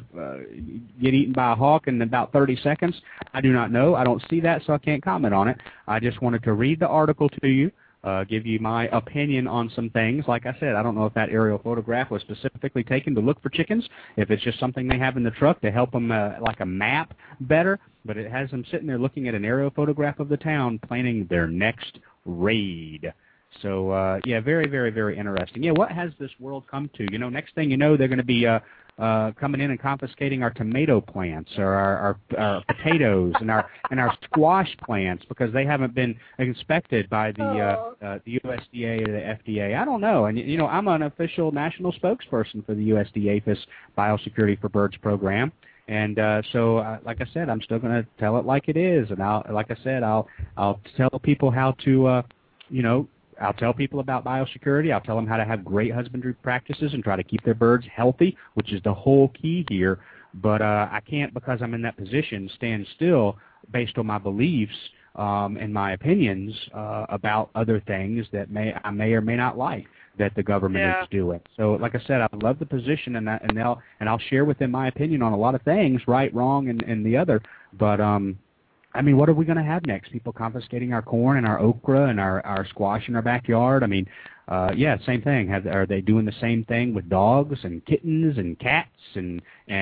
get eaten by a hawk in about 30 seconds. I do not know. I don't see that, so I can't comment on it. I just wanted to read the article to you. Give you my opinion on some things. Like I said, I don't know if that aerial photograph was specifically taken to look for chickens, if it's just something they have in the truck to help them like a map better, but it has them sitting there looking at an aerial photograph of the town planning their next raid. So, yeah, very, very, very interesting. Yeah, what has this world come to? Next thing you know, they're going to be coming in and confiscating our tomato plants or our potatoes and our squash plants because they haven't been inspected by the USDA or the FDA. I don't know. And, I'm an official national spokesperson for the USDA Biosecurity for Birds program. And so, like I said, I'm still going to tell it like it is. And I'll tell people how to, I'll tell people about biosecurity. I'll tell them how to have great husbandry practices and try to keep their birds healthy, which is the whole key here. But I can't, because I'm in that position, stand still based on my beliefs and my opinions about other things that I may or may not like that the government is doing. So, like I said, I love the position, and I'll share with them my opinion on a lot of things, right, wrong, and the other. But I mean, what are we going to have next? People confiscating our corn and our okra and our squash in our backyard? I mean, yeah, same thing. Are they doing the same thing with dogs and kittens and cats and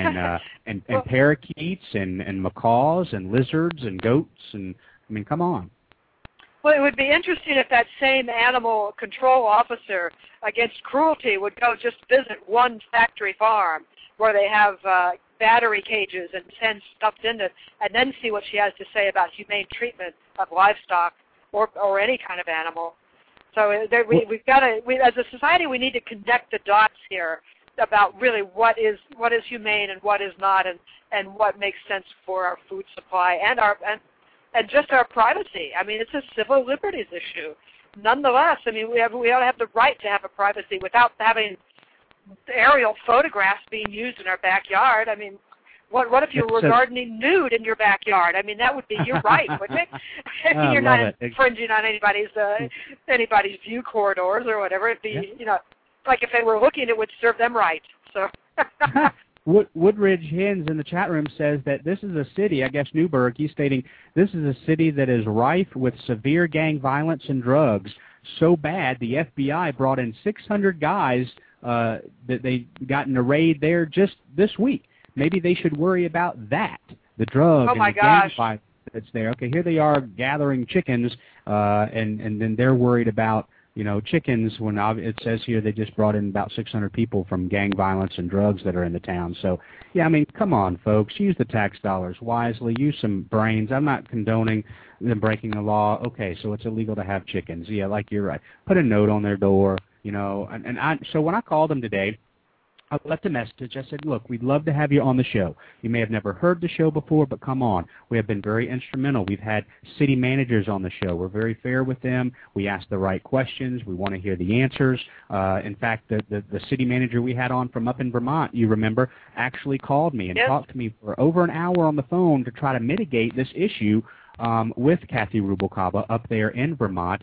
parakeets and macaws and lizards and goats? And I mean, come on. Well, it would be interesting if that same animal control officer against cruelty would go just visit one factory farm where they have battery cages and send stuff in it, and then see what she has to say about humane treatment of livestock or any kind of animal. So we've got to, as a society, we need to connect the dots here about really what is humane and what is not, and what makes sense for our food supply and just our privacy. I mean, it's a civil liberties issue. Nonetheless, I mean, we ought to have the right to have a privacy without having aerial photographs being used in our backyard. I mean, what if you were gardening nude in your backyard? I mean, that would be your right, wouldn't it? You're not infringing on anybody's view corridors or whatever. It'd be, like if they were looking, it would serve them right. So. Woodridge Hens in the chat room says that this is a city, I guess Newburgh, he's stating, this is a city that is rife with severe gang violence and drugs. So bad, the FBI brought in 600 guys that they got in a raid there just this week. Maybe they should worry about that, the drug and the gang violence that's there. Okay, here they are gathering chickens, and then they're worried about, chickens when it says here they just brought in about 600 people from gang violence and drugs that are in the town. So, yeah, I mean, come on, folks. Use the tax dollars wisely. Use some brains. I'm not condoning them breaking the law. Okay, so it's illegal to have chickens. Yeah, like you're right. Put a note on their door, so when I called them today, I left a message. I said, look, we'd love to have you on the show. You may have never heard the show before, but come on. We have been very instrumental. We've had city managers on the show. We're very fair with them. We ask the right questions. We want to hear the answers. In fact, the city manager we had on from up in Vermont, you remember, actually called me and talked to me for over an hour on the phone to try to mitigate this issue with Kathy Rubalcaba up there in Vermont.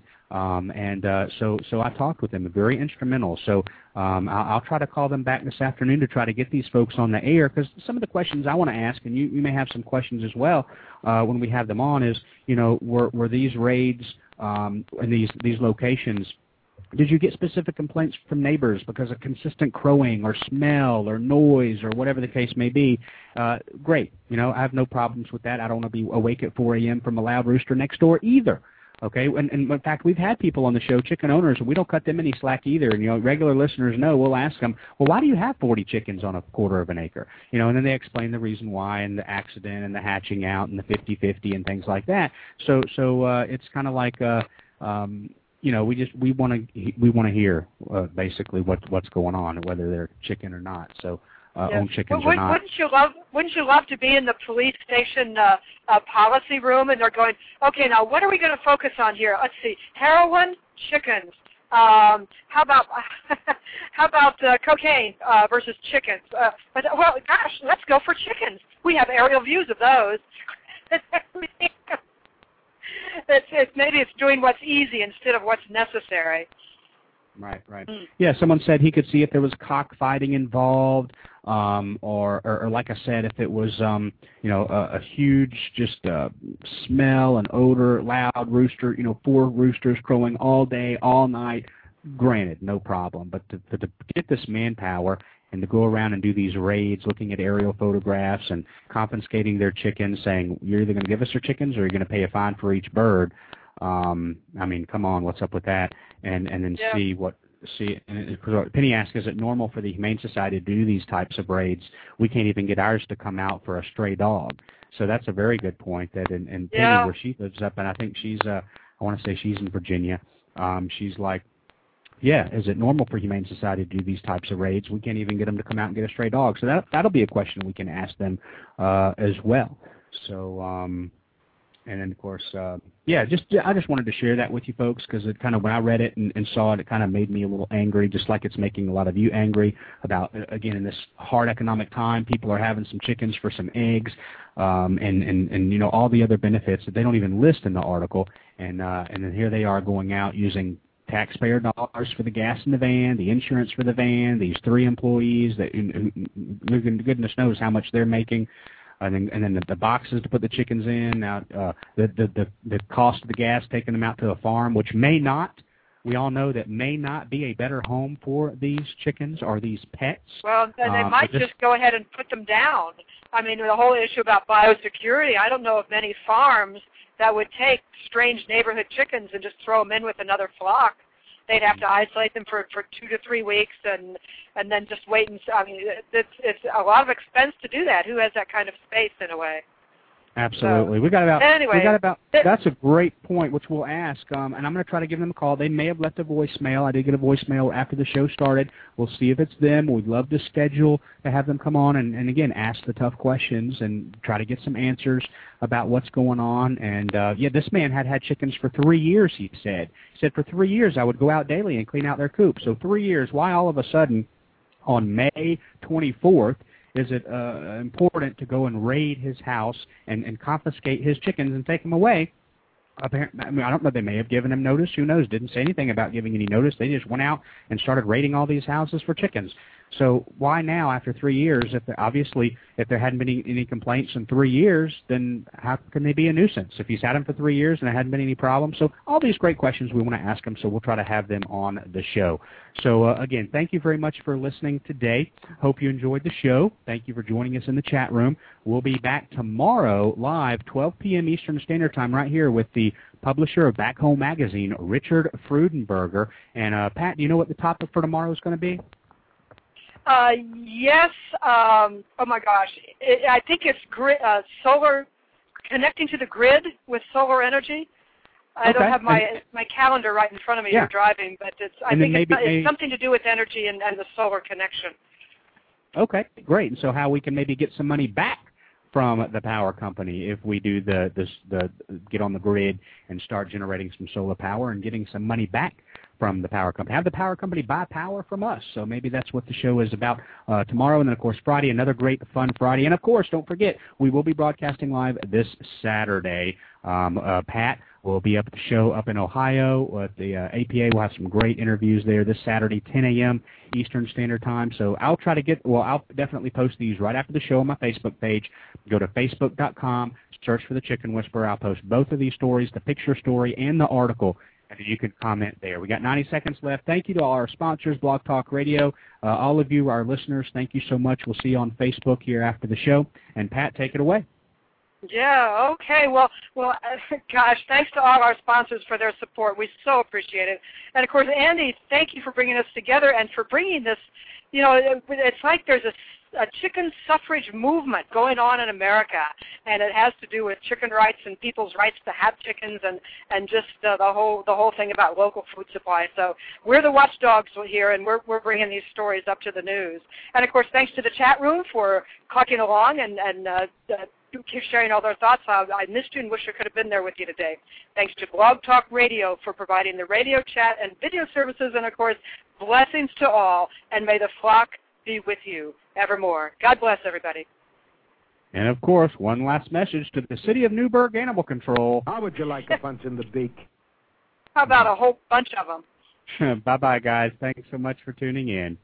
So I talked with them, very instrumental. So I'll try to call them back this afternoon to try to get these folks on the air, because some of the questions I want to ask, and you may have some questions as well when we have them on, is, were these raids in these locations Did you get specific complaints from neighbors because of consistent crowing or smell or noise or whatever the case may be? Great. You know, I have no problems with that. I don't want to be awake at 4 a.m. from a loud rooster next door either. Okay, and in fact, we've had people on the show, chicken owners, and we don't cut them any slack either. And, you know, regular listeners know, we'll ask them, well, why do you have 40 chickens on a quarter of an acre? You know, and then they explain the reason why and the accident and the hatching out and the 50-50 and things like that. So it's kind of like, you know, we want to hear basically what's going on, whether they're chicken or not. So. Own chickens or not. Wouldn't you love to be in the police station policy room and they're going, okay, now what are we going to focus on here? Let's see, heroin, chickens. How about cocaine versus chickens? Well, gosh, let's go for chickens. We have aerial views of those. Maybe it's doing what's easy instead of what's necessary. Right. Yeah, someone said he could see if there was cockfighting involved, or like I said, if it was, you know, a huge just smell and odor, loud rooster, you know, 4 roosters crowing all day, all night. Granted, no problem. But to get this manpower and to go around and do these raids, looking at aerial photographs and confiscating their chickens, saying you're either going to give us your chickens or you're going to pay a fine for each bird. I mean, come on, what's up with that? And then Penny asked, is it normal for the Humane Society to do these types of raids? We can't even get ours to come out for a stray dog. So that's a very good point. That in Penny, where she lives up, and I think she's, I want to say she's in Virginia. She's like, yeah, is it normal for Humane Society to do these types of raids? We can't even get them to come out and get a stray dog. So that'll be a question we can ask them as well. So. And then, of course, I just wanted to share that with you folks because it kind of, when I read it and saw it, it kind of made me a little angry, just like it's making a lot of you angry about, again, in this hard economic time, people are having some chickens for some eggs, and you know, all the other benefits that they don't even list in the article. And then here they are going out using taxpayer dollars for the gas in the van, the insurance for the van, these 3 employees that goodness knows how much they're making. And then the boxes to put the chickens in. Now, the cost of the gas taking them out to a farm, which may not, we all know that may not be a better home for these chickens or these pets. Well, then they might just go ahead and put them down. I mean, the whole issue about biosecurity, I don't know of many farms that would take strange neighborhood chickens and just throw them in with another flock. They'd have to isolate them for 2 to 3 weeks and then just wait and, I mean, it's a lot of expense to do that. Who has that kind of space in a way? Absolutely. So, we got about that's a great point, which we'll ask, and I'm going to try to give them a call. They may have left a voicemail. I did get a voicemail after the show started. We'll see if it's them. We'd love to schedule to have them come on and again, ask the tough questions and try to get some answers about what's going on. And, this man had chickens for 3 years, he said. He said, for 3 years I would go out daily and clean out their coop. So 3 years, why all of a sudden on May 24th, is it important to go and raid his house and confiscate his chickens and take them away? Apparently, I mean, I don't know. They may have given him notice. Who knows? Didn't say anything about giving any notice. They just went out and started raiding all these houses for chickens. So why now, after 3 years, if there hadn't been any complaints in 3 years, then how can they be a nuisance? If he's had them for 3 years and there hadn't been any problems. So all these great questions we want to ask him, so we'll try to have them on the show. So, again, thank you very much for listening today. Hope you enjoyed the show. Thank you for joining us in the chat room. We'll be back tomorrow live, 12 p.m. Eastern Standard Time, right here with the publisher of Back Home Magazine, Richard Freudenberger. And, Pat, do you know what the topic for tomorrow is going to be? Yes. Oh my gosh. I think it's solar, connecting to the grid with solar energy. I don't have my calendar right in front of me. You're driving, but I think it's something to do with energy and the solar connection. Okay, great. And so how we can maybe get some money back from the power company if we do the get on the grid and start generating some solar power and getting some money back from the power company. Have the power company buy power from us. So maybe that's what the show is about tomorrow. And then, of course, Friday, another great, fun Friday. And, of course, don't forget, we will be broadcasting live this Saturday. Pat will be up at the show up in Ohio at the APA. We'll have some great interviews there this Saturday, 10 a.m. Eastern Standard Time. So I'll try to I'll definitely post these right after the show on my Facebook page. Go to facebook.com, search for The Chicken Whisperer. I'll post both of these stories, the picture story and the article, and you can comment there. We got 90 seconds left. Thank you to all our sponsors, Blog Talk Radio. All of you, our listeners, thank you so much. We'll see you on Facebook here after the show. And Pat, take it away. Yeah, okay. Well, gosh, thanks to all our sponsors for their support. We so appreciate it. And, of course, Andy, thank you for bringing us together and for bringing this, it's like there's a chicken suffrage movement going on in America, and it has to do with chicken rights and people's rights to have chickens and just the whole thing about local food supply. So we're the watchdogs here, and we're bringing these stories up to the news. And, of course, thanks to the chat room for clucking along and keep sharing all their thoughts. I missed you and wish I could have been there with you today. Thanks to Blog Talk Radio for providing the radio chat and video services, and, of course, blessings to all, and may the flock be with you evermore. God bless everybody. And, of course, one last message to the City of Newburgh Animal Control. How would you like a punch in the beak? How about a whole bunch of them? Bye-bye, guys. Thanks so much for tuning in.